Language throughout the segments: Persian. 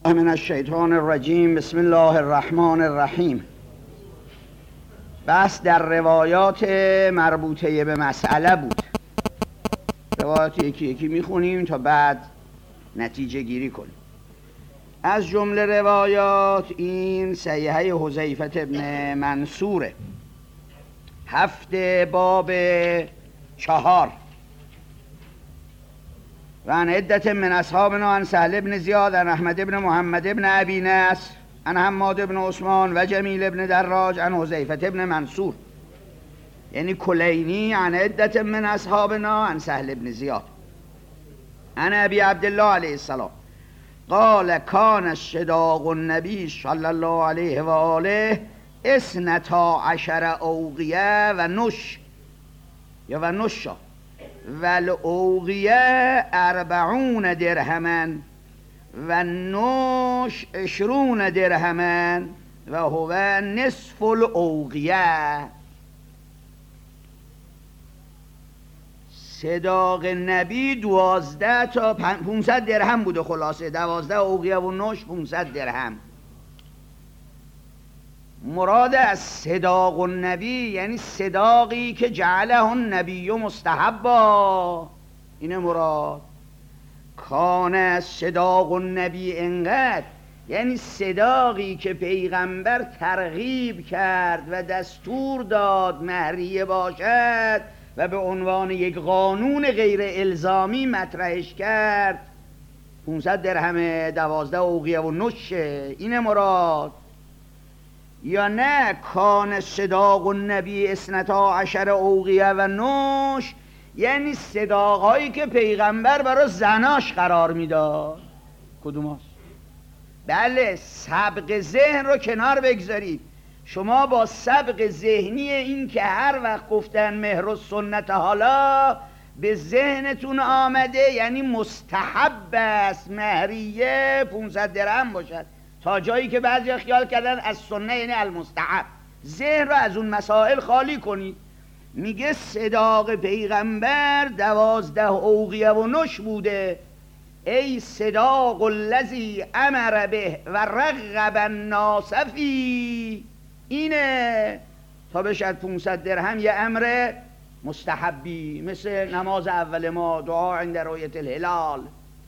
من الشیطان الرجیم. بسم الله الرحمن الرحیم. بس در روایات مربوطه به مسئله بود. روایات یکی یکی میخونیم تا بعد نتیجه گیری کنیم. از جمله روایات این صحیحه حذیفه ابن منصوره، 7 باب 4. و عن عدة من اصحابنا عن سهل بن زیاد عن احمد بن محمد بن ابی نصر عن حماد بن عثمان و جمیل بن دراج عن حذیفه ابن منصور، یعنی کلینی عن عدة من اصحابنا عن سهل بن زیاد عن ابی عبدالله علیه السلام قال کان الشداق النبی صلی الله علیه و آله 12 اوقیه و نش یا و نشا والاوقیه 40 درهما و نش 20 درهما و هو نصف الاوقیه. صداق نبی 12 تا 500 درهم بوده، خلاصه 12 اوقیه و نش 500 درهم. مراد از صداق النبی یعنی صداقی که جعله النبی مستحبا، اینه مراد. کان صداق النبی انقدر یعنی صداقی که پیغمبر ترغیب کرد و دستور داد مهریه باشد و به عنوان یک قانون غیر الزامی مطرحش کرد. 500 درهم 12 اوقیه و نشه، اینه مراد. یا نه کان صداق النبی 12 اوقیه و نش یعنی صداقهایی که پیغمبر برای زناش قرار میداد. کدوم هست؟ بله، سبق ذهن رو کنار بگذارید. شما با سبق ذهنی این که هر وقت گفتن مهر و سنت حالا به ذهنتون آمده یعنی مستحب است مهریه 500 درهم باشد، تا جایی که بعضی خیال کردن از سنت یعنی المستحب. ذهن رو از اون مسائل خالی کنید. میگه صداق پیغمبر 12 اوقیه و نش بوده. ای صداق الذی امر به و رغب الناس فی، اینه تا بشد 500 درهم یه امر مستحبی، مثل نماز اول ما، دعا عند رؤیت الهلال.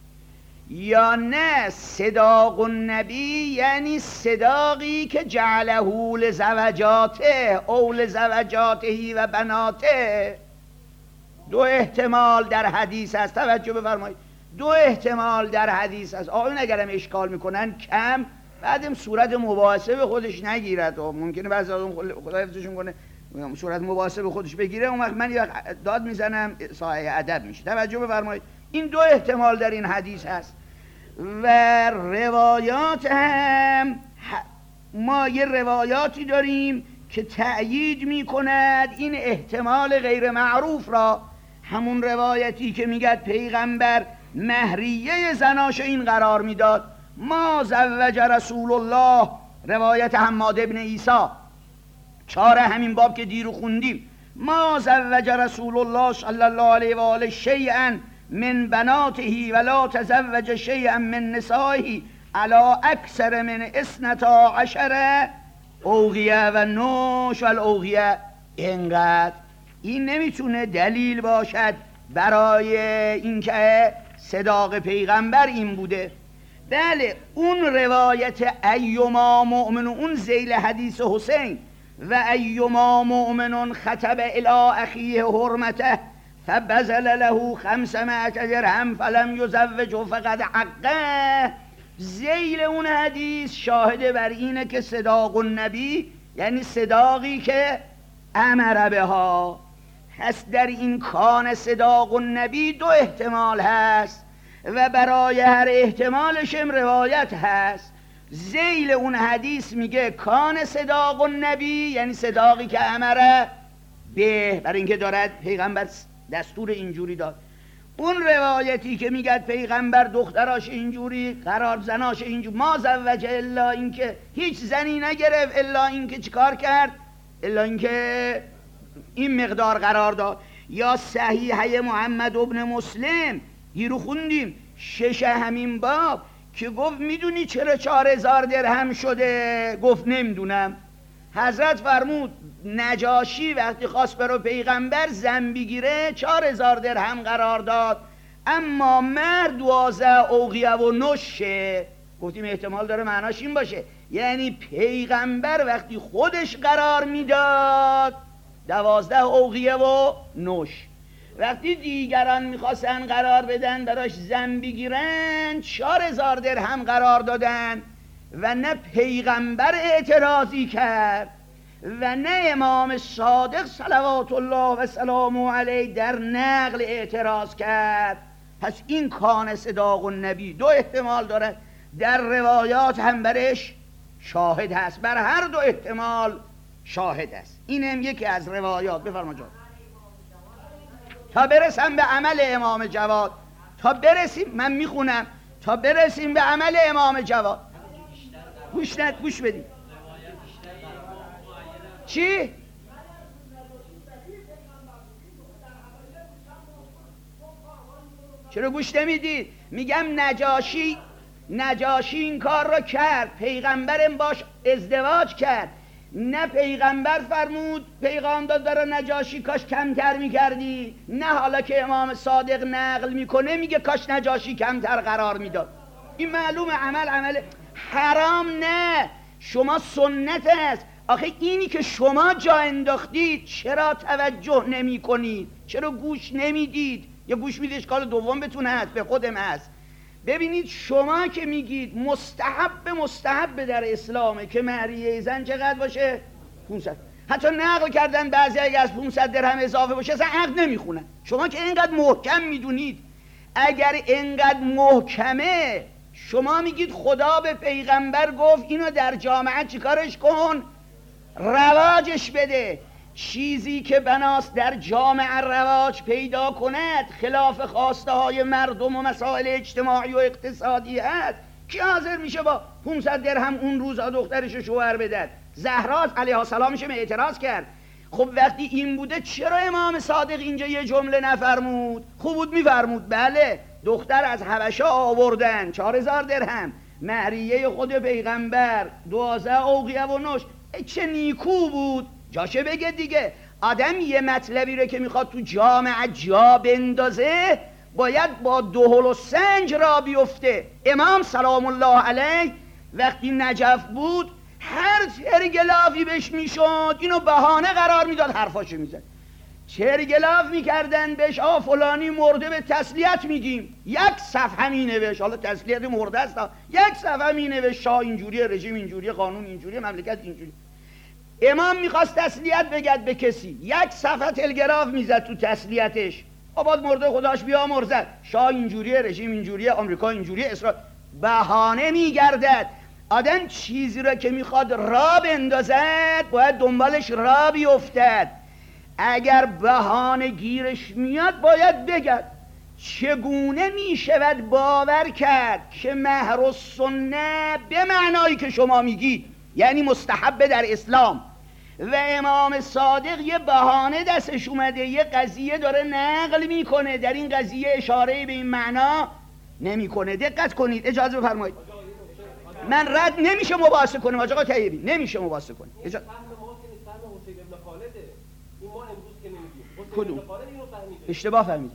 یا نه صداق النبی یعنی صداقی که جعله لزوجاته او لزوجاته و بناته. 2 احتمال در حدیث هست، توجه بفرمایید. 2 احتمال در حدیث هست. آقایون اگرم اشکال میکنن کم بعدم صورت مباحثه به خودش نگیرد. ممکنه بعضی از اون خدا حفظشون کنه صورت مباحثه به خودش بگیره، اون وقت من داد میزنم سایه ادب میشه. توجه بفرمایید. این 2 احتمال در این حدیث هست. و روایات هم ما یه روایاتی داریم که تأیید میکند این احتمال غیر معروف را. همون روایتی که میگد پیغمبر مهریه زناش این قرار میداد. ما زوج رسول الله، روایت حماد ابن عیسی 4 همین باب که دیرو خوندیم. ما زوج رسول الله صلی الله علیه و آله شیئا من بناته ولا تزوج شیئا من نسائه علی اکثر من 12 اوقیه و نش و الاوقیه. اینقدر این نمیتونه دلیل باشد برای اینکه صداق پیغمبر این بوده. بله، اون روایت ایما مؤمن، اون ذیل حدیث حسین و ایما مؤمن خطب الی اخیه حرمته فبذل له 500 درهم فلم یزوجه فقد حقه. ذیل اون حدیث شاهد بر اینه که صداق النبی یعنی صداقی که امر بها هست. در این کان صداق النبی 2 احتمال هست و برای هر احتمالش هم روایت هست. ذیل اون حدیث میگه کان صداق النبی یعنی صداقی که امر به، برای اینکه دارد پیغمبر دستور اینجوری داد. اون روایتی که میگه پیغمبر دختراش اینجوری قرار، زناش اینجوری، ما زوج الا اینکه هیچ زنی نگرفت الا اینکه چیکار کرد، الا اینکه این مقدار قرار داد. یا صحیحه محمد ابن مسلم دیرو خوندیم 6 همین باب که گفت میدونی چرا 4000 درهم شده؟ گفت نمیدونم. حضرت فرمود نجاشی وقتی خواست برو پیغمبر زن بگیره 4000 درهم قرار داد، اما مهر 12 اوقیه و نشه. گفتیم احتمال داره معناش این باشه، یعنی پیغمبر وقتی خودش قرار میداد 12 اوقیه و نش، وقتی دیگران میخواستن قرار بدن براش زن بگیرن 4000 درهم قرار دادن و نه پیغمبر اعتراضی کرد و نه امام صادق صلوات الله و سلامه علیه در نقل اعتراض کرد. پس این کان صداق النبی دو احتمال داره، در روایات هم برش شاهد هست، بر هر دو احتمال شاهد است. اینم یکی از روایات. بفرما جان. تا برسم به عمل امام جواد، تا برسیم، من میخونم، تا برسیم به عمل امام جواد. گوش بدید. چی؟ چرا گوش نمیدید؟ میگم نجاشی این کار را کرد، پیغمبرم باش ازدواج کرد، نه پیغمبر فرمود پیغام داد برای نجاشی کاش کمتر میکردی، نه حالا که امام صادق نقل میکنه میگه کاش نجاشی کمتر قرار میداد. این معلوم عمل حرام نه، شما سنت است. آخه اینی که شما جا انداختید چرا توجه نمی کنید؟ چرا گوش نمیدید؟ یا گوش میدید اشکال دوم بتونه هست، به خودم هست. ببینید شما که میگید مستحب در اسلامه که مهریه زن چقدر باشه؟ 500. حتی نقل کردن بعضی اگه از 500 درهم اضافه باشه اصلا عقد نمیخونن. شما که اینقدر محکم میدونید، اگر اینقدر محکمه شما میگید خدا به پیغمبر گفت اینو در جامعه چیکارش کن؟ رواجش بده. چیزی که بناست در جامعه رواج پیدا کند خلاف خواسته های مردم و مسائل اجتماعی و اقتصادی هست، کی حاضر میشه با 500 درهم اون روز دخترش شوهر بدد؟ زهرا علیها السلام میشه اعتراض کرد. خب وقتی این بوده چرا امام صادق اینجا یه جمله نفرمود؟ خوب بود میفرمود بله دختر از حبشه آوردن 4000 درهم، مهریه خود پیغمبر 12 اوقیه و نش. چه نیکو بود، جاشه بگه دیگه. آدم یه مطلبی رو که میخواد تو جامعه جا بندازه باید با دهل و سنج را بیفته. امام سلام الله علیه وقتی نجف بود هر چرگلافی بهش میشد اینو بهانه قرار میداد، حرفاشو میزد. چرگلاف میکردن بهش فلانی مرده به تسلیت میگیم، یک صفحه مینوشت، حالا تسلیت مرده است، یک صفحه مینوشت شاه اینجوریه، رژیم اینجوریه، قانون اینجوریه، مملکت اینجوری. امام میخواست تسلیت بگد به کسی، یک صفحه تلگراف میزد تو تسلیتش، آباد مرده خداش بیامرزد، شاه اینجوریه، رژیم اینجوریه، آمریکا اینجوریه، اسرائیل. بهانه میگردد. آدم چیزی را که میخواد را بندازد باید دنبالش را بیفتد. اگر بهانه گیرش میاد باید بگد. چگونه میشود باور کرد که مهر و سنه به معنایی که شما میگید یعنی مستحبه در اسلام و امام صادق یه بهانه دستش اومده یه قضیه داره نقل میکنه، در این قضیه اشاره به این معنا نمیکنه؟ دقت کنید، اجازه بفرمایید. من رد نمیشه مباحثه کنیم آقا طیبی، نمیشه مباحثه کنیم. کدوم؟ اشتباه فهمیده.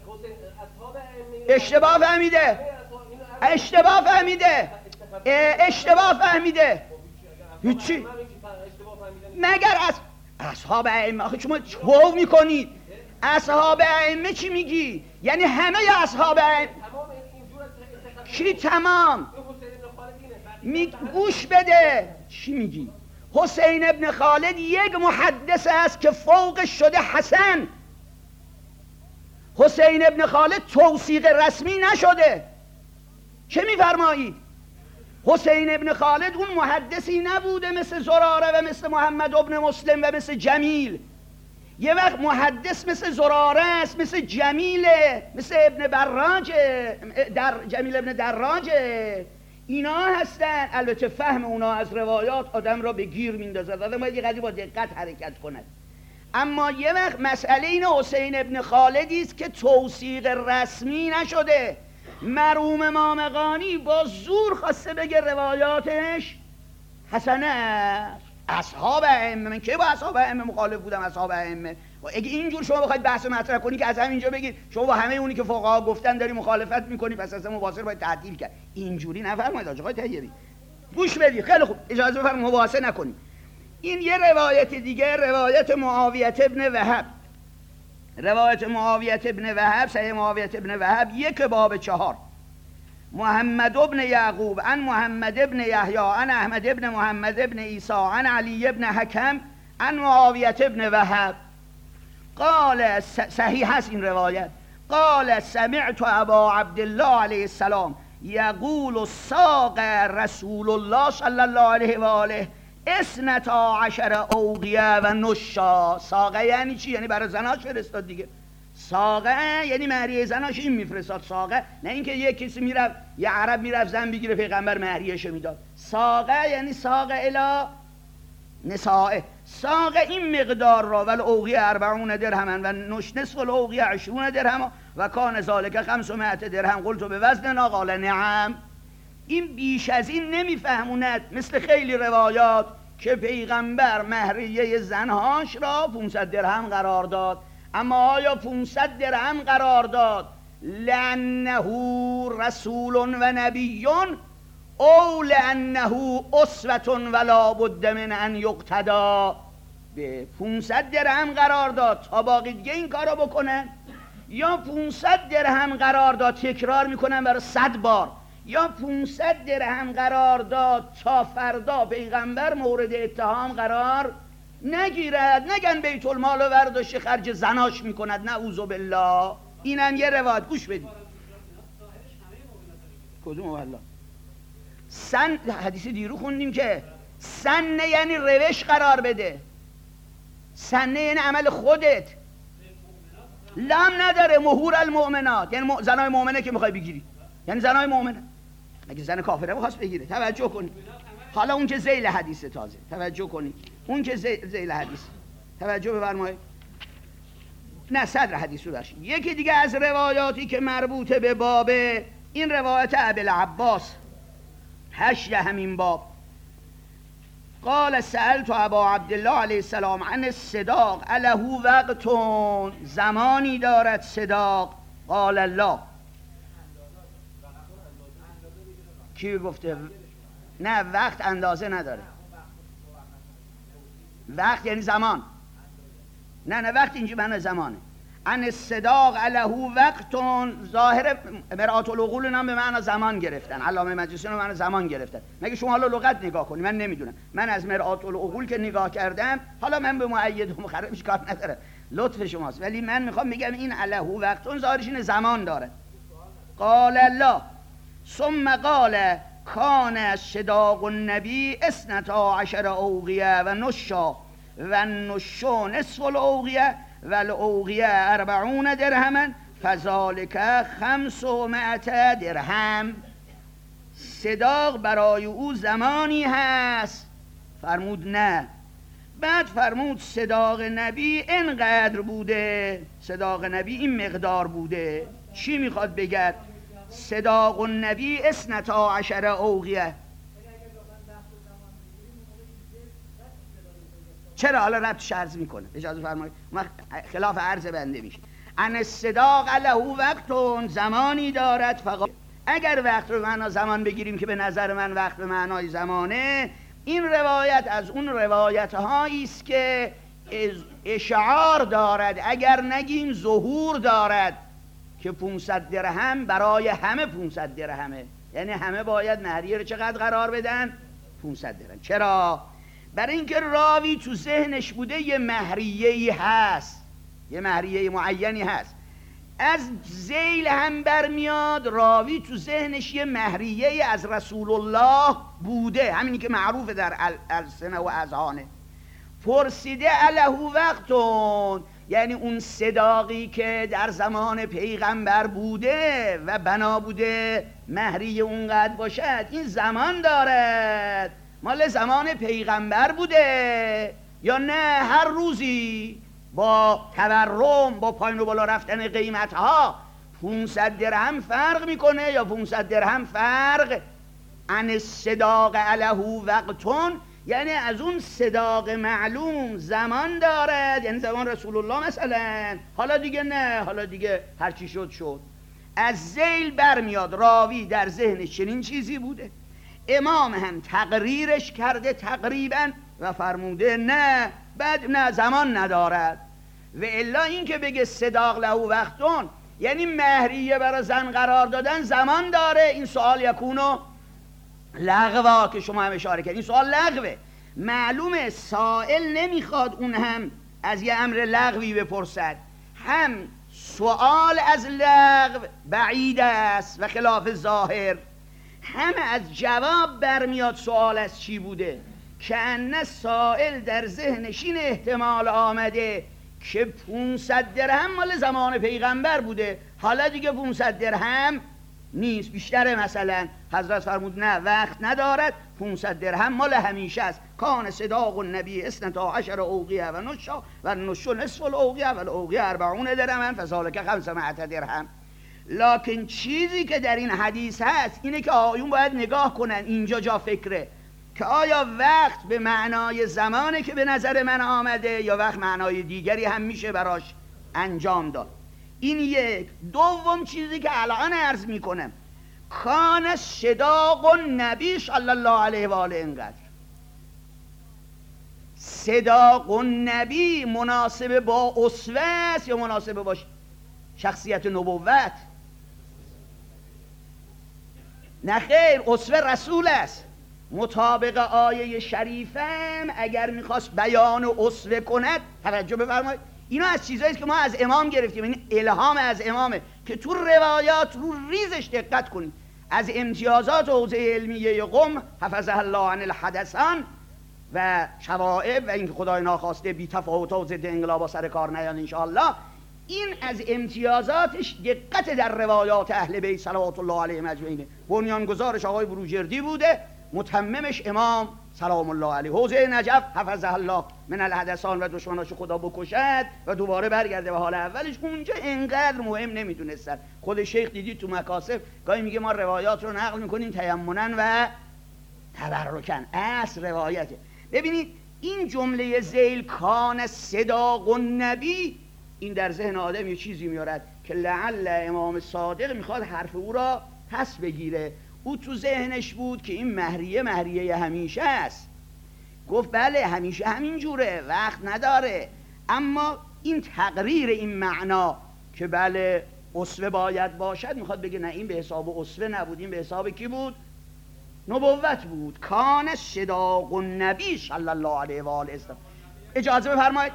اشتباه فهمیده. اشتباه فهمیده. اشتباه فهمیده. هیچی. مگر از اصحاب ائمه، آخه شما چو میکنید؟ اصحاب ائمه چی میگی؟ یعنی همه اصحاب ائمه. چی تمام؟ گوش بده چی میگی؟ حسین ابن خالد یک محدث است که فوقش شده حسن. حسین ابن خالد توثیق رسمی نشده. چه میفرمایید؟ حسین ابن خالد اون محدثی نبوده مثل زراره و مثل محمد ابن مسلم و مثل جمیل. یه وقت محدث مثل زراره است، مثل جمیله، مثل ابن براجه، جمیل ابن دراجه، اینا هستن. البته فهم اونا از روایات آدم را به گیر میندازد، آدم باید یه قدری با دقت حرکت کند. اما یه وقت مسئله این حسین ابن خالدی است که توثیق رسمی نشده. مرحوم مامقانی با زور خواسته بگه روایاتش حسنه است. اصحاب ائمه، من کی با اصحاب ائمه مخالف بودم؟ اصحاب ائمه اگه اینجور شما بخواید بحث مطرح کنی که از همینجا بگید شما با همه اونی که فقها گفتن داری مخالفت میکنی، پس اصلا مباحثه باید تعطیل کرد. اینجوری نفرمایید آقای طیبی. گوش بدید، خیلی خوب اجازه بفرمایید مباحثه نکنید. این یه روایت دیگه، روایت معاویه ابن وهب. روایت معاویه ابن وهب، صحیح معاویه ابن وهب 1 باب 4. محمد ابن یعقوب عن محمد ابن یحیی عن احمد ابن محمد ابن عیسی عن علی ابن حکم عن معاویه ابن وهب قال، صحیح هست این روایت، قال سمعت ابا عبدالله علیه السلام یقول ساق رسول الله صلی الله علیه و آله 12 اوقیه و نشا. ساقه یعنی چی؟ یعنی برای زناش فرستاد دیگه. ساقه یعنی مهریه زناش این میفرستاد. ساقه نه اینکه یک کسی میرفت، یه عرب میرفت زن بگیره پیغمبر مهریهشو میداد. ساقه یعنی ساقه الی نسائه. ساقه این مقدار را، ول اوقیه 40 درهم و نش نصف الاوقیه 20 درهم و کان ذالک 500 درهم. قلت به وزننا قال نعم. این بیش از این نمیفهموند، مثل خیلی روایات که پیغمبر مهریه زنهاش را 500 درهم قرار داد. اما آیا 500 درهم قرار داد لانه رسول و نبی او لانه اسوة ولا بد من ان یقتدا؟ به 500 درهم قرار داد تا باقی دیگه این کارو بکنن، یا 500 درهم قرار داد تکرار میکنن برای 100 بار، یا 500 درهم قرار داد تا فردا پیغمبر مورد اتهام قرار نگیرد، نگن بیت المال و برداشت خرج زناش میکند، نعوذ بالله. اینم یه روایت. گوش بدید. کدوم والله؟ سن حدیث دیرو خوندیم که سنه یعنی روش قرار بده، سنه یعنی عمل خودت. لم نداره. مهور المؤمنات یعنی زنای مؤمنه که میخوای بگیری، یعنی زنای مؤمنه. اگه زن کافره بخواست بگیره، توجه کنید. حالا اون که ذیل حدیث، تازه توجه کنید، اون که ذیل حدیث، توجه بفرمایید. نه صدر حدیث رو داشت. یکی دیگه از روایاتی که مربوطه به باب، این روایت ابوالعباس 8 همین باب. قال سألت ابا عبدالله علیه السلام عن الصداق اله وقت، زمانی دارد صداق؟ قال الله. کی گفته؟ نه وقت اندازه نداره. وقت یعنی زمان. نه وقت اینجا معنی زمانه. عن الصداق اله وقت، ظاهر مرآت العقول نام به معنی زمان گرفتن، علامه مجلسی رو معنی زمان گرفتن. مگه شما حالا لغت نگاه کنی؟ من نمیدونم، من از مرآت العقول که نگاه کردم، حالا من به مؤید و مخربش کار نداره، لطف شماست، ولی من میخوام بگم این اله وقت ظاهرش این زمان داره. قال الله ثم قال کان صداق النبی 12 اوقیه و نشا و نشا نصف الاوقیه و الاوقیه 40 درهم فذالک 500 درهم. صداق برای او زمانی هست. فرمود نه. بعد فرمود صداق نبی اینقدر بوده، صداق نبی این مقدار بوده. چی میخواد بگد؟ صداق النبی 12 اوقیه. چرا؟ حالا ربطش عرض میکنه، اجازه فرمایید، خلاف عرض بنده میشه. ان الصداق له وقت، زمانی دارد. فقط اگر وقت رو معنا زمان بگیریم که به نظر من وقت به معنای زمانه، این روایت از اون روایت هایی است که اشعار دارد، اگر نگیم ظهور دارد، که 500 درهم برای همه 500 درهمه، یعنی همه باید مهریه رو چقدر قرار بدن؟ 500 درهم. چرا؟ برای اینکه راوی تو ذهنش بوده یه مهریه‌ای هست، یه مهریه معینی هست. از ذیل هم برمیاد راوی تو ذهنش یه مهریه از رسول الله بوده، همینی که معروفه در السنه و اذهانه. پرسیده اله وقتون، یعنی اون صداقی که در زمان پیغمبر بوده و بنا بوده مهریه اونقدر باشد، این زمان دارد، مال زمان پیغمبر بوده یا نه هر روزی با تورم، با پایین و بالا رفتن قیمتها 500 درهم فرق میکنه یا 500 درهم فرق عن الصداق علیه وقتون، یعنی از اون صداق معلوم زمان دارد، یعنی زمان رسول الله مثلا، حالا دیگه نه، حالا دیگه هرچی شد شد. از ذیل برمیاد راوی در ذهنش چنین چیزی بوده، امام هم تقریرش کرده تقریبا و فرموده نه بعد نه زمان ندارد. و الا این که بگه صداق له وقتون یعنی مهریه برای زن قرار دادن زمان داره، این سوال یکونو لغوا که شما هم اشاره کردین، این سوال لغوه. معلومه سائل نمیخواد اون هم از یه امر لغوی بپرسد، هم سوال از لغو بعید است و خلاف ظاهر، هم از جواب برمیاد سوال از چی بوده، که ان سائل در ذهنش این احتمال آمده که 500 درهم مال زمان پیغمبر بوده، حالا دیگه 500 درهم نیست، بیشتره. مثلا حضرت فرمود نه وقت ندارد، 500 درهم مال همیشه است. کان صداق النبی 12 اوقیه و نشا و نشو نصف الاوقیه و الاوقیه 40 درهم فذلک 500 درهم. لکن چیزی که در این حدیث هست اینه که آیون باید نگاه کنن، اینجا جا فکره که آیا وقت به معنای زمانه که به نظر من آمده یا وقت معنای دیگری هم میشه براش انجام داد. این یک. دوم چیزی که الان عرض میکنم، کان صداق النبی صلی الله علیه و آله اینقدر صداق النبی مناسب با اسوه است یا مناسب با شخصیت نبوت؟ نه خیر، اسوه رسول است. مطابق آیه شریفم اگر میخواست بیان اسوه کند، توجه بفرمایید، اینا از چیزایی است که ما از امام گرفتیم، این الهام از امامه که تو روایات رو ریزش دقت کنید. از امتیازات حوزه علمیه قم حفظه الله عن الحدثان و شوائب و اینکه خدای ناخواسته بی تفاوت‌ها و ضد انقلابا سر کار نیان انشاءالله، این از امتیازاتش دقت در روایات اهل بیت صلوات الله علیهم اجمعین. بنیانگذارش آقای بروجردی بوده، متممش امام سلام الله علیه. حوزه نجف حفظه الله من الحدثان و دشمناش خدا بکشد و دوباره برگرده به حال اولش، اونجا انقدر مهم نمیدونستن. خود شیخ دیدید تو مکاسب گاهی میگه ما روایات رو نقل میکنیم تیمنا و تبرکن، اصل روایته. ببینید این جمله ذیل کان صداق النبی، این در ذهن آدم یه چیزی میارد که لعل امام صادق میخواد حرف او را پس بگیره. او تو ذهنش بود که این مهریه همیشه است، گفت بله همیشه همین جوره، وقت نداره. اما این تقریر این معنا که بله اسوه باید باشد، میخواد بگه نه این به حساب اسوه نبود، این به حساب کی بود؟ نبوت بود. کان صداق النبی صلی الله علیه و آله وسلم. اجازه بفرمایید،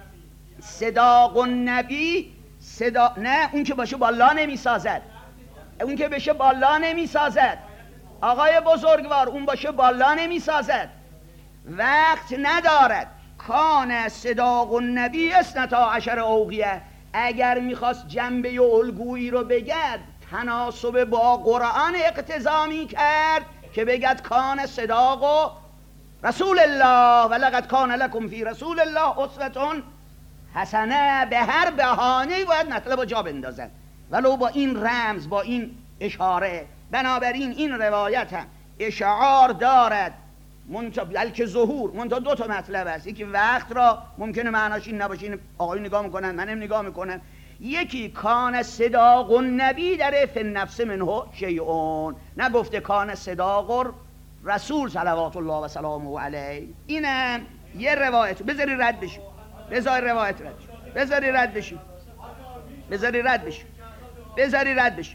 صداق النبی نه اون که باشه بالا نمیسازد، اون که بشه بالا نمیسازد آقای بزرگوار، اون باشه بالا نمیسازد، وقت ندارد. کان صداق النبی 12 اوقیه. اگر میخواست جنبه و الگویی رو بگد تناسب با قرآن اقتضا میکرد که بگد کان صداق و رسول الله و لقد کان لکم فی رسول الله اسوة حسنه. به هر بهانه‌ای باید مطلب رو جا بندازن ولو با این رمز، با این اشاره. بنابراین این روایت هم اشعار دارد بلکه ظهور. منتها دو تا مطلب است، یکی وقت را ممکنه معناش این نباشه، این آقای نگاه میکنن منم نگاه میکنم، یکی کان صداق النبی در فی النفس منه شیئون، نگفته کان صداق رسول صلوات الله و سلامه علیه. اینم یه روایت. بذاری رد بشی، بذاری روایت رد بشی، بذاری رد بشی، بذاری رد بشی، بذاری رد بشی،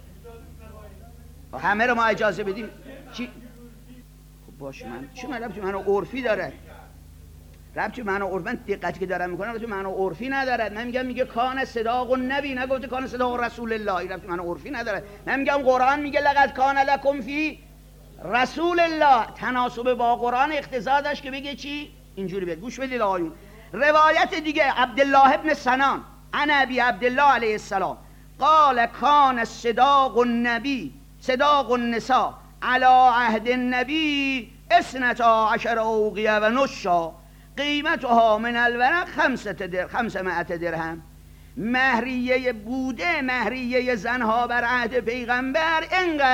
همه رو ما اجازه بدیم. چی؟ خب باشه، من چه ربطی منو عرفی داره؟ ربطی منو عرفی، من دقتی که دارم میکنم ربطی منو عرفی ندارد. من میگه کان صداق النبی، نگفته کان صداق رسول الله، این ربطی منو عرفی نداره. من میگم قرآن میگه لقد کان لکم فی رسول الله، تناسب با قرآن اقتضا داشت که بگه چی؟ اینجوری بگه. گوش بدید آقایون. روایت دیگه عبدالله ابن سنان عن ابی عبدالله علیه السلام قال کان صداق النبی صداق النساء علی عهد النبی 12 اوقیه و نشا قیمتها من الورق 500 درهم. مهریه بوده، مهریه زنها بر عهد پیغمبر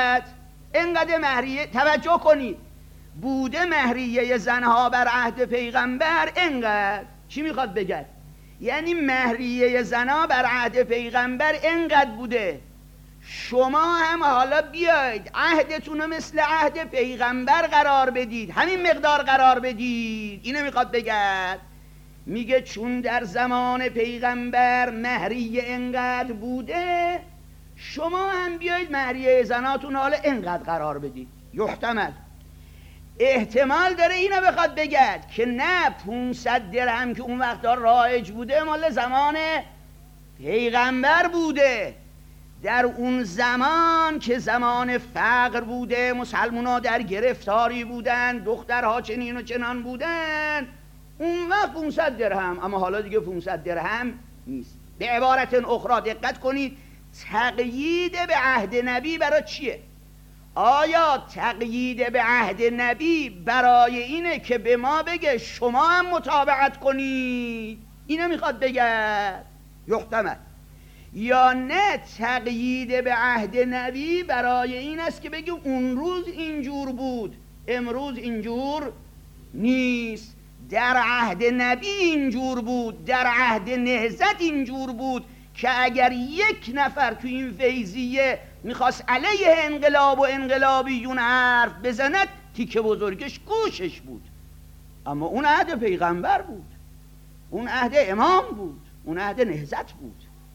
انقدر مهریه، توجه کنید، بوده مهریه زنها بر عهد پیغمبر انقدر. چی میخواد بگه؟ یعنی مهریه زنها بر عهد پیغمبر انقدر بوده، شما هم حالا بیاید عهدتون رو مثل عهد پیغمبر قرار بدید، همین مقدار قرار بدید. اینو میخواد بگه. میگه چون در زمان پیغمبر مهریه انقدر بوده، شما هم بیایید مهریه زناتون حالا انقدر قرار بدید. یحتمل، احتمال داره اینو بخواد بگه که نه 500 درهم که اون وقتا رایج بوده مال زمان پیغمبر بوده. در اون زمان که زمان فقر بوده، مسلمونا در گرفتاری بودن، دخترها چنین و چنان بودن، اون وقت 500 درهم، اما حالا دیگه 500 درهم نیست. به عبارت اخرى دقت کنید، تقیید به عهد نبی برای چیه؟ آیا تقیید به عهد نبی برای اینه که به ما بگه شما هم متابعت کنید؟ اینو میخواد بگه. یحتمل. یا نه تقیید به عهد نبی برای این است که بگه اون روز اینجور بود، امروز اینجور نیست. در عهد نبی اینجور بود، در عهد نهضت اینجور بود که اگر یک نفر تو این فیضیه میخواست علیه انقلاب و انقلابیون حرف بزند، تیکه بزرگش گوشش بود. اما اون عهد پیغمبر بود، اون عهد امام بود، اون عهد نهضت بود.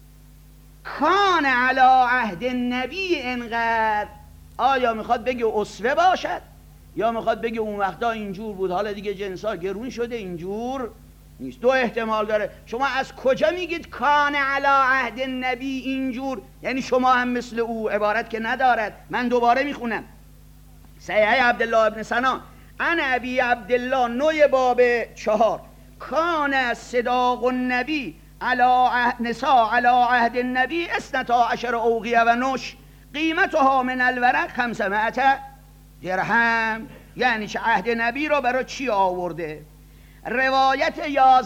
کان علی عهد نبی انقدر، آیا میخواد بگه اسوه باشد یا میخواد بگه اون وقتا اینجور بود، حالا دیگه جنسا گرون شده اینجور نیست؟ دو احتمال داره. شما از کجا میگید کان علی عهد نبی اینجور؟ یعنی شما هم مثل او، عبارت که ندارد. من دوباره میخونم صحیح عبدالله ابن سنان عن ابی عبدالله نوع باب 4 کان صداق النبی علی نساء علی عهد النبی 12 اوقیه و نش قیمتها من الورق 500 درهم. یعنی چه عهد نبی رو برای چی آورده؟ روایت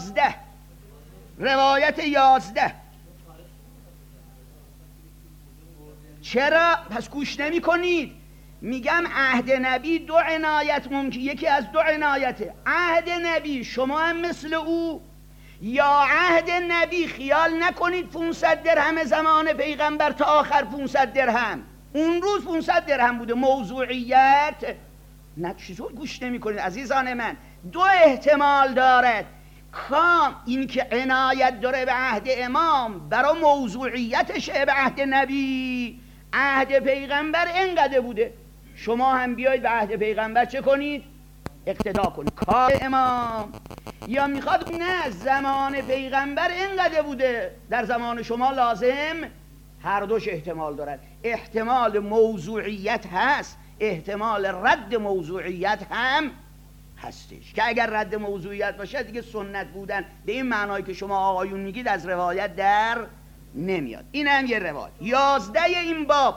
11 چرا پس گوش نمی کنید؟ میگم عهد نبی دو عنایت ممکن، یکی از دو عنایته. عهد نبی شما هم مثل او، یا عهد نبی خیال نکنید 500 درهم زمان پیغمبر تا آخر 500 درهم، اون روز 500 درهم بوده. موضوعیت نه. چطور گوش نمی کنید عزیزان من؟ دو احتمال دارد. کام این که عنایت داره به عهد امام برای موضوعیتشه به عهد نبی، عهد پیغمبر انقدر بوده، شما هم بیایید به عهد پیغمبر چه کنید؟ اقتدا کنید. کار امام. یا میخواد نه زمان پیغمبر انقدر بوده، در زمان شما لازم هر دوش احتمال دارد. احتمال موضوعیت هست، احتمال رد موضوعیت هم هستش، که اگر رد موضوعیت باشه دیگه سنت بودن به این معنایی که شما آقایون میگید از روایت در نمیاد. این هم یه روایت. 11 این باب.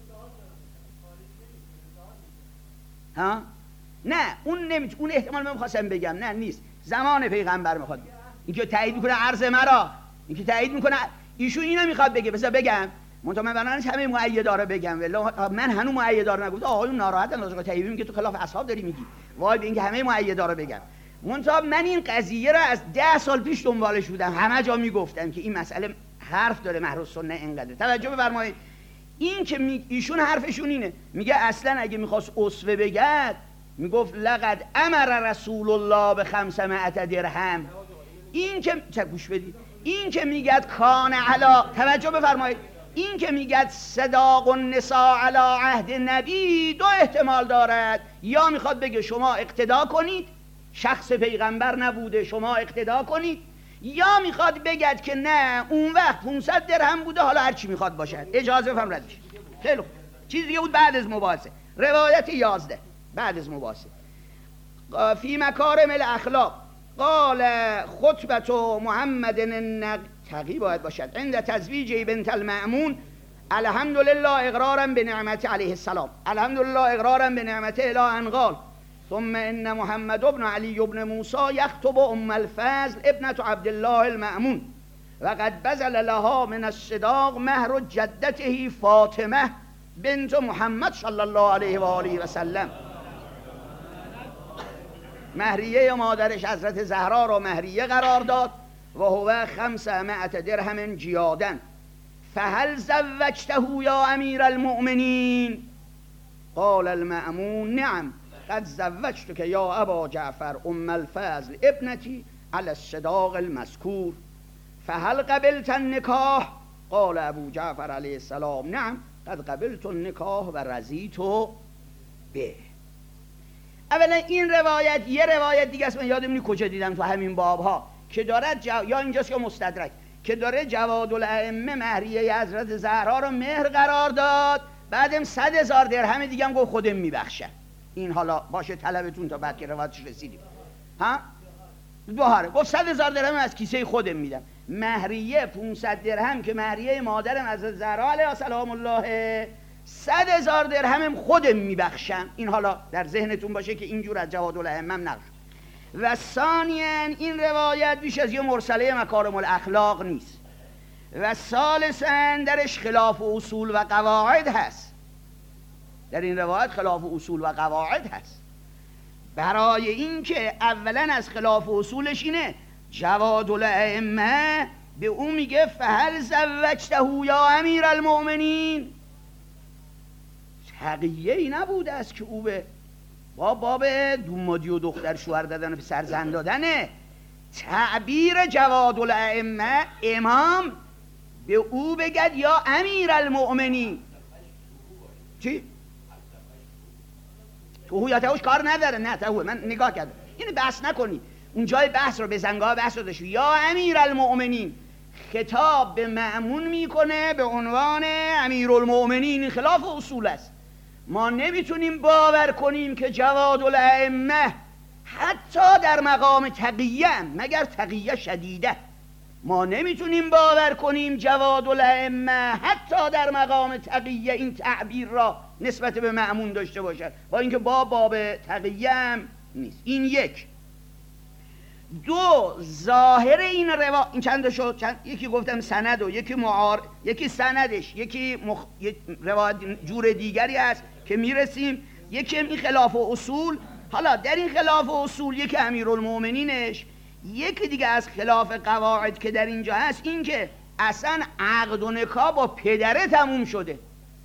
ها؟ نه اون احتمال من میخواستم بگم نه نیست، زمان پیغمبر میخواد. این که تایید میکنه عرض مرا، این که تایید میکنه ایشون اینو میخواد بگه. بذار بگم منتها من بنابراین همه مؤیدا رو بگم، ولی من هنوز مؤیدا رو نگفتم. آقایون ناراحتن لازم تایید میگه تو خلاف اصحاب داری میگی. وای به اینکه همه مؤیدا رو بگم. منتها من این قضیه رو از 10 سال پیش دنبالش بودم، همه جا میگفتم که این مسئله حرف داره مهر السنه اینقدر. توجه بفرمایید. این که ایشون حرفشون اینه، میگه اصلا اگه میخواست اسوه بگد میگفت لقد امر رسول الله به 500 درهم. این که گوش بدید، این که میگد کان علا، توجه بفرمایید، این که میگد صداق النساء علی عهد نبی دو احتمال دارد. یا میخواد بگه شما اقتدا کنید، شخص پیغمبر نبوده شما اقتدا کنید، یا میخواد بگد که نه اون وقت 500 درهم بوده حالا هر چی میخواد باشد. اجازه بفرم رد بشه. خیلی خوب. چیز دیگه بود بعد از مباحثه. روایت 11 بعد از مباحثه. فی مکارم الاخلاق قال خطبت محمد تقی باید باشد عند تزویج بنت المأمون الحمدلله اقرارا به نعمت علیه السلام، الحمدلله اقرارا به نعمت الی ان قال ثم ان محمد بن علی بن موسی یخطب ام الفضل ابنة عبدالله المأمون و قد بذل لها من الصداق مهر جدته فاطمه بنت محمد صلی الله علیه و آله و سلم. مهریه مادرش حضرت زهرا را مهریه قرار داد و هو 500 درهم جیادا. فهل زوجته یا امیر المؤمنین؟ قال المأمون نعم قد زوجتك یا ابا جعفر ام الفضل ابنتي على الصداق المذکور. فهل قبلت النکاح؟ قال ابو جعفر علیه السلام نعم قد قبلت النکاح و رضیت به. اولا این روایت یه روایت دیگه است، من یادم نیست کجا دیدم تو همین بابها که دارد یا اینجاست یا مستدرک که داره جواد الائمه مهریه حضرت زهرا رو مهر قرار داد، بعدم 100,000 درهم دیگه هم گفت خودم میبخشم. این حالا باشه طلبتون تا بعد که روایتش رسیدیم. ها دوهاره گفت 100,000 درهم از کیسه خودم میدم. مهریه 500 درهم که مهریه مادرم حضرت زهرا علیها سلام الله، 100,000 درهم خودم میبخشم. این حالا در ذهنتون باشه که اینجور از جواد الائمه نقل. و ثانیاً این روایت بیش از یه مرسله مکارم الاخلاق نیست. و ثالثاً درش خلاف اصول و قواعد هست. در این روایت خلاف اصول و قواعد هست. برای اینکه اولاً از خلاف اصولش اینه جواد الائمه به اون میگه فهل زوجته یا امیر المؤمنین. تقیه ای نبوده است که او به باب دومادی و دختر شوهر دادن و پسر زن دادنه. تعبیر جواد الائمه امام به او بگد یا امیر المؤمنین. چی؟ توهو یا تهوش کار نداره. نه توهو من نگاه کردم یعنی بحث نکنی اون جای بحث رو به زنگاه بحث رو داشت یا امیر المؤمنین خطاب به مأمون میکنه به عنوان امیر المؤمنین. خلاف اصول است. ما نمیتونیم باور کنیم که جواد الائمه حتی در مقام تقیه مگر تقیه شدیده، ما نمیتونیم باور کنیم جواد الائمه حتی در مقام تقیه این تعبیر را نسبت به مأمون داشته باشد، با اینکه باب تقیه هم نیست. این یک. دو، ظاهر این این چند شد؟ یکی گفتم سند و یکی سندش یکی روایت جور دیگری است که میرسیم، یکی این خلاف اصول. حالا در این خلاف اصول یکی امیرالمومنینش، یکی دیگه از خلاف قواعد که در اینجا هست این که اصلا عقد و نکاح با پدره تموم شده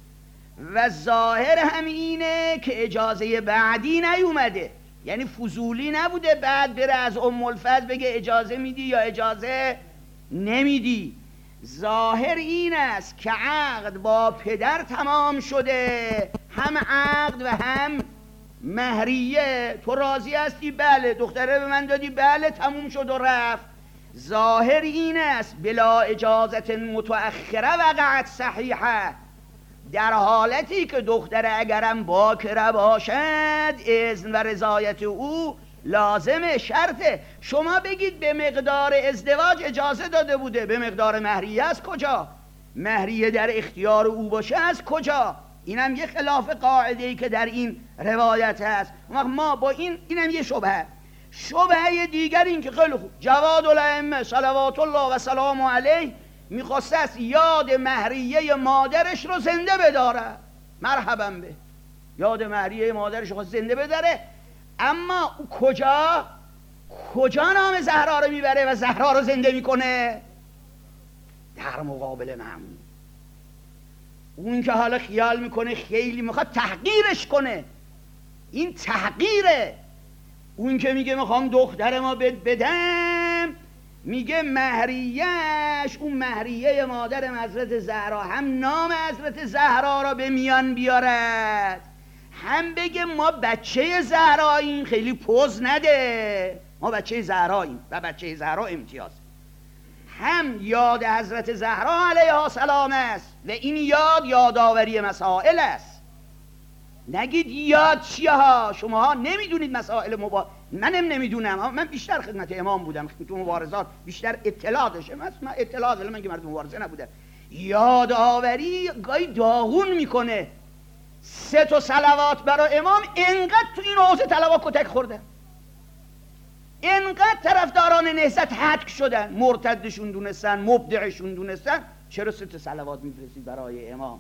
و ظاهر هم اینه که اجازه بعدی نیومده، یعنی فضولی نبوده بعد بره از ام الفضل بگه اجازه میدی یا اجازه نمیدی. ظاهر این است که عقد با پدر تمام شده، هم عقد و هم مهریه. تو راضی هستی؟ بله. دختره به من دادی؟ بله. تموم شد و رفت. ظاهر این است بلا اجازت متأخره وقعت صحیحه، در حالتی که دختره اگرم باکره باشد اذن و رضایت او لازمه، شرطه. شما بگید به مقدار ازدواج اجازه داده بوده، به مقدار مهریه از کجا؟ مهریه در اختیار او باشه از کجا؟ اینم یه خلاف قاعده‌ای که در این روایت هست. ما با اینم یه شبهه دیگر این که خیلی خوب جواد الائمه صلوات الله و سلام علیه میخواسته است یاد مهریه مادرش رو زنده بداره. مرحبا به، یاد مهریه مادرش رو زنده بداره، اما او کجا نام زهرا رو میبره و زهرا رو زنده میکنه؟ در مقابل مأمون. اون که حالا خیال میکنه خیلی میخواد تحقیرش کنه، این تحقیره. اون که میگه میخوام دختر ما بدم، میگه مهریهش اون مهریه مادر حضرت زهرا هم نام حضرت زهرا را به میان بیارد، هم بگه ما بچه زهراییم. خیلی پوز نده، ما بچه زهراییم و بچه زهرا امتیاز. هم یاد حضرت زهرا علیها سلام است و این یادآوری مسائل است. نگید یاد چیه ها، شما ها نمیدونید مسائل منم نمیدونم، من بیشتر خدمت امام بودم تو مبارزات، بیشتر اطلاع داشتم. من اطلاع دارم، من که مرد مبارزه نبودم. یادآوری گاهی داغون میکنه. 3 تا صلوات برای امام انقدر تو این حوزه طلبا کتک خورده، انقدر طرفداران نهضت هتک شدن، مرتدشون دونستن، مبدعشون دونستن، چرا 3 صلوات میفرستید برای امام؟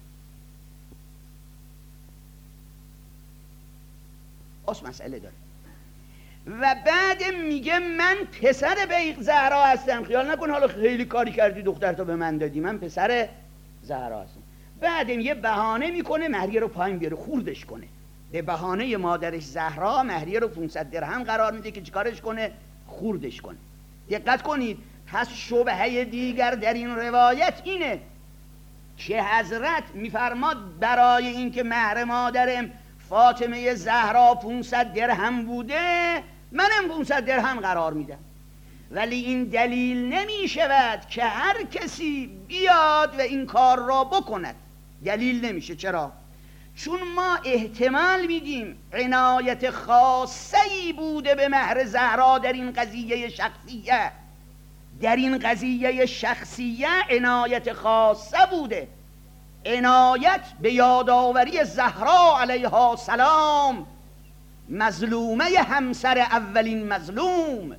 مسئله داره. و بعد میگه من پسر بیغ زهرا هستم. خیال نکن حالا خیلی کاری کردی دخترتو به من دادی، من پسر زهرا هستم. بعد یه بهانه میکنه مهریه رو پایین بیاره، خوردش کنه. به بهانه مادرش زهرا مهریه رو 500 درهم قرار میده که چیکارش کنه؟ خوردش کنه. دقت کنید. پس شبهه دیگر در این روایت اینه که حضرت میفرماد برای اینکه مهر مادرم فاطمه زهرا 500 درهم بوده، منم 500 درهم قرار میدم. ولی این دلیل نمی شود که هر کسی بیاد و این کار را بکند. دلیل نمیشه. چرا؟ چون ما احتمال میدیم عنایت خاصه‌ای بوده به مهر زهرا در این قضیه شخصیه. در این قضیه شخصیه عنایت خاصه بوده. عنایت به یادآوری زهرا علیها السلام، مظلومه همسر اولین مظلوم.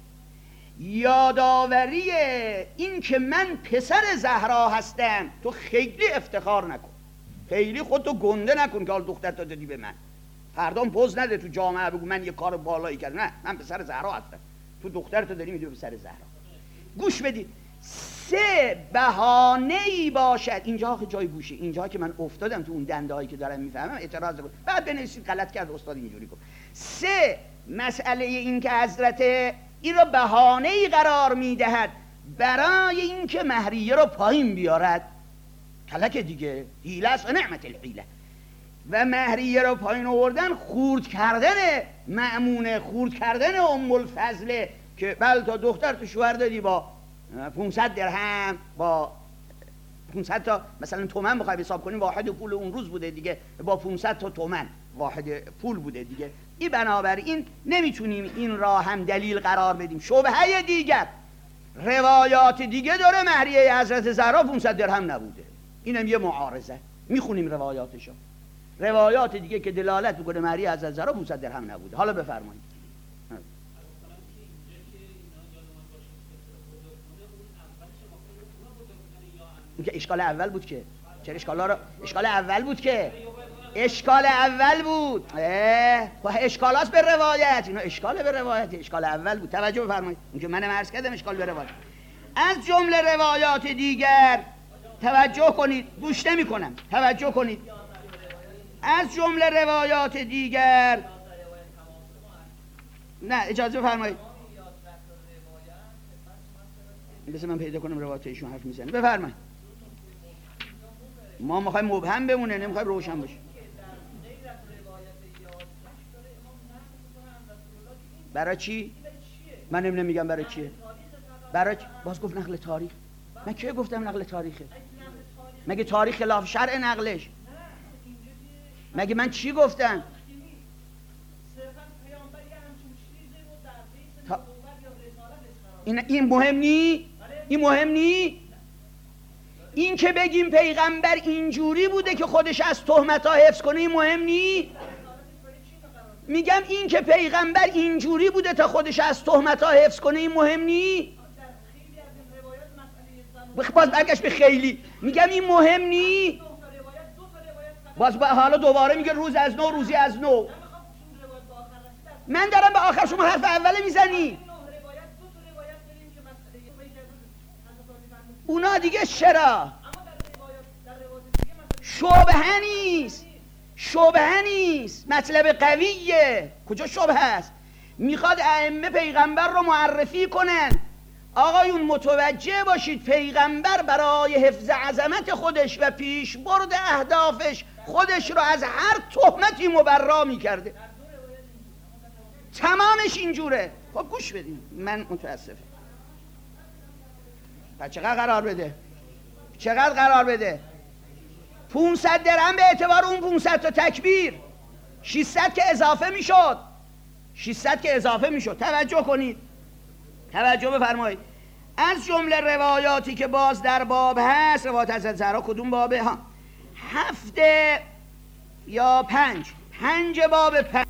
یادآوری این که من پسر زهرا هستم. تو خیلی افتخار نکن، خیلی خودتو گنده نکن که حال دختر تا دادی به من، فردا پوز نده تو جامعه بگو من یه کار بالایی کردم. نه، من پسر زهرا هستم، تو دختر تا داری میدی به پسر زهرا. گوش بدید. 3 بهانه‌ای باشد. اینجا که جای گوشه، اینجا که من افتادم تو اون دنده‌هایی که دارم میفهمم اعتراض کنم، بعد بنویسید غلط کرد استاد اینجوری گفت. 3 مسئله این که حضرت این رو بهانه‌ای قرار میدهد برای اینکه مهریه رو پایین بیارد. کلک دیگه، حیله است و نعمت الحیله. و مهریه رو پایین آوردن خورد کردن مأمونه، خورد کردن ام الفضل که بله تا دختر تو شوهر دادی با 500 درهم، با 500 تا مثلا تومن بخوای حساب کنیم، واحد پول اون روز بوده دیگه، با 500 تا تومن واحد پول بوده دیگه. این بنابراین نمیتونیم این را هم دلیل قرار بدیم. شبهه دیگر، روایات دیگه داره مهریه حضرت زهرا 500 درهم نبوده. اینم یه معارضه. میخونیم روایاتشو، روایات دیگه که دلالت میکنه مهریه حضرت زهرا 500 درهم نبوده. حالا بفرمایید. این که اشکال اول بود که چرا اشکال اول بود که اشکال اول بود. اشکالاست به روایت، اینا اشکال به روایت، اشکال اول بود. توجه بفرمایید. اون که منم عرض کردم اشکال به روایت. از جمله روایات دیگر توجه کنید، گوش نمی‌کنم، توجه کنید. از جمله روایات دیگر، نه اجازه بفرمایید، بس من پیدا کنم روایت ایشون حرف میزنه. بفرمایید. ما میخوایم مبهم بمونه، نمیخوایم روشن بشه. برای چی؟ من نمیگم برای چیه. برای باز گفت نقل تاریخ. من کی گفتم نقل تاریخه؟ مگه تاریخ خلاف شرع نقلش؟ مگه من چی گفتم؟ این مهم نی؟ این مهم نی؟ این که بگیم پیغمبر اینجوری بوده که خودش از تهمت‌ها حفظ کنه، این مهم نی؟ میگم این که پیغمبر اینجوری بوده تا خودش از تهمت‌ها حفظ کنه، این مهم نی؟ باز برگشت به خیلی. میگم این مهم نی؟ باز حالا دوباره میگه روز از نو، روزی از نو. من دارم به آخر، شما حرف اوله میزنی. اونا دیگه چرا؟ شبهه نیست، شبهه نیست، مطلب قویه. کجا شبهه است؟ میخواد ائمه پیغمبر رو معرفی کنن. آقایون متوجه باشید، پیغمبر برای حفظ عظمت خودش و پیشبرد اهدافش خودش رو از هر تهمتی مبرا میکرده. تمامش اینجوره. خب گوش بدیم، من متاسفم. پس چقدر قرار بده؟ چقدر قرار بده؟ 500 درهم به اعتبار اون 500 تا تکبیر 600 که اضافه میشد، 600 که اضافه میشد. توجه کنید، توجه بفرمایید. از جمله روایاتی که باز در باب هست، روایت حضرت زهرا کدوم بابه؟ 7 یا 5 باب 5.